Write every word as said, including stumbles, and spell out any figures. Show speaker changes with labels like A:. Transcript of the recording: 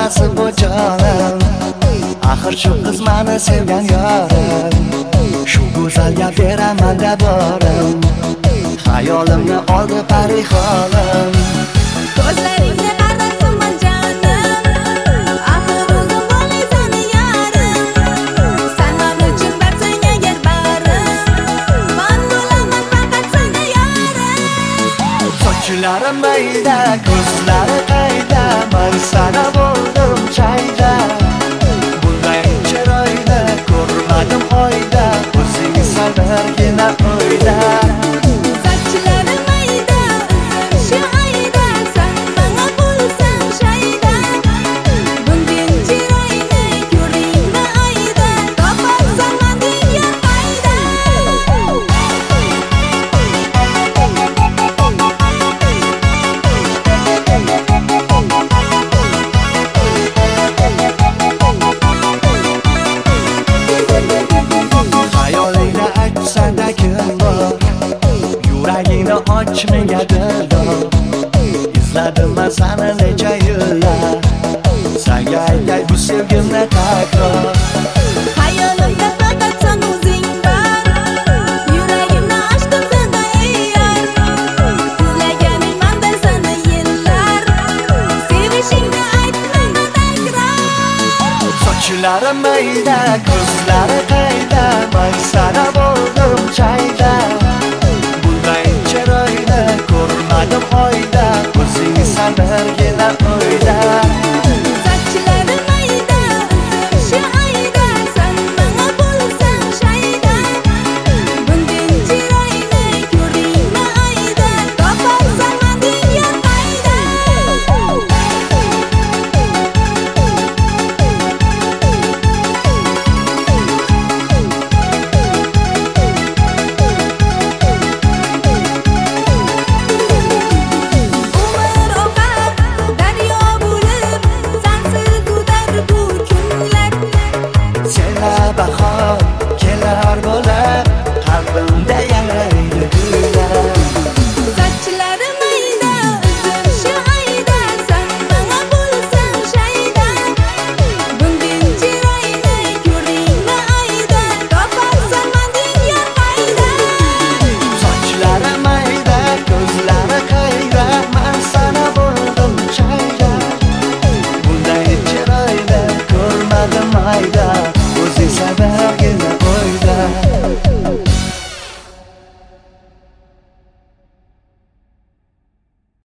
A: bo'lmasa bu jonim, axir shu qiz meni sevgan yorim. Shu go'zalga beraman deb borim, xayolimni oldi parixonim.
B: Ko'zlaringga qarabman jonim, axir o'zim bo'laysan yarim. Sen uchun barsang agar barim, men bo'laman faqat senga yarim.
A: Sochlarim mayda, ko'zlari qayda, men sana bo'ldim chayda. Bunday chiroyli ko'rmadim oyda, o'zing sanargina o'yda.
B: Sochlarim mayda, o'zim shu ayda, sen menga bo'lsang shayda. Bunday chiroyli ko'ringni ayda, toparsan menga foyda.
A: Xayolingda achsanda kim bor, yuragingni och menga dildor. Izladim men seni necha yillar, senga aytay bu sevgimni takror.
B: Hayolimda faqat sen o'zing bor, yuragimni ochdim senga yar. Izlaganing menda seni yillar, sevishingni aytma takror.
A: Sochlarim mayda, ko'zlari qayda, men sana bo'ldim chayda.